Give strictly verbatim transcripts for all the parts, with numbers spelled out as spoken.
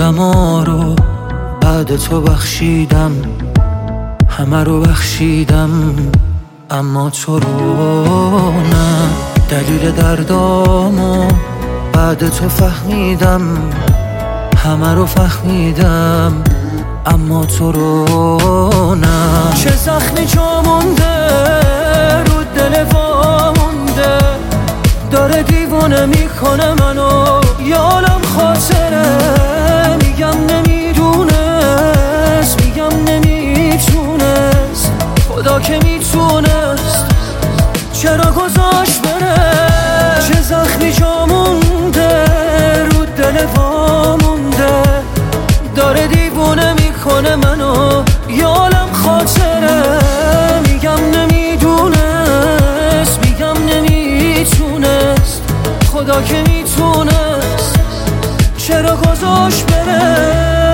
آدما رو بعد تو بخشیدم، همه رو بخشیدم اما تو رو نه. دلیل دردامو بعد تو فهمیدم، همه رو فهمیدم اما تو رو نه. چه زخمی جا مونده رو دل وا مونده، داره دیوونه میکنه منو، یالم خاطره. میگم نمیدونست، میگم نمیتونست، خدا که میتونست چرا گذاشت بره. چه زخمی جا مونده رو دل وا مونده، داره دیوونه میکنه منو، یالم خاطره. میگم نمیدونست، میگم نمیتونست، خدا که میتونست چرا گذاشت بره.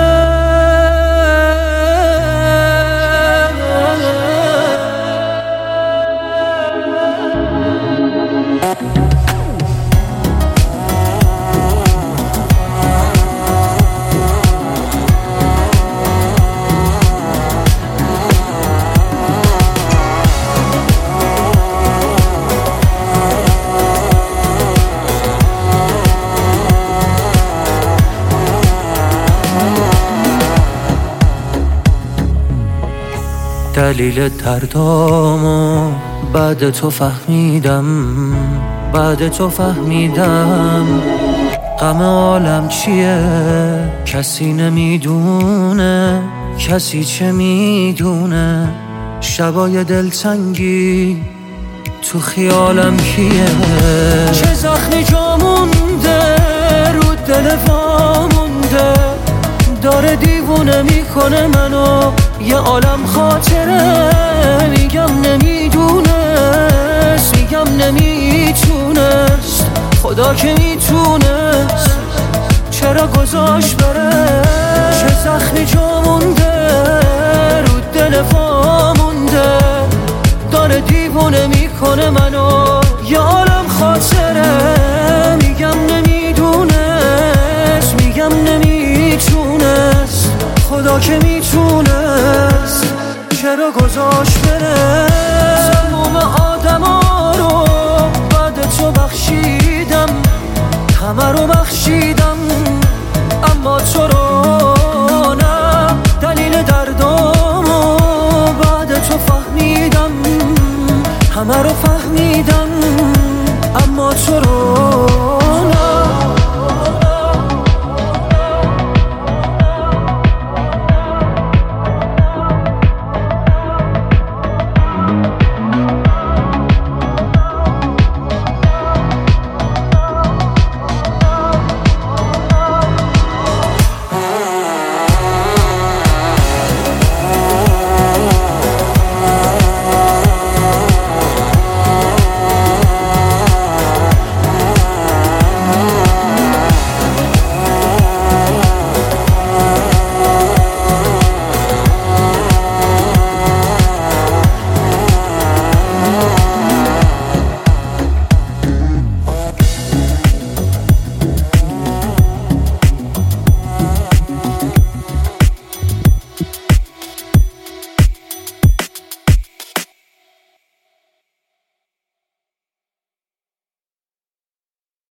دلیل دردامو بعد تو فهمیدم، بعد تو فهمیدم غم عالم چیه. کسی نمیدونه، کسی چه میدونه، شبای دلتنگی تو خیالم کیه. چه زخمی جا مونده رو دل وا مونده، داره دیوونه میکنه منو، یه عالم خاطره. میگم نمیدونست، میگم نمیتونست، خدا که میتونست چرا گذاشت بره. چه زخمی جا مونده رو دل وا مونده، داره دیوونه میکنه منو، یه عالم خاطره. میگم نمیدونست، میگم نمیتونست، خدا که میتونست چرا گذاشت بره. تمام آدما رو بعد تو بخشیدم، همه رو بخشیدم اما تو رو نه. دلیل دردامو بعد تو فهمیدم، همه رو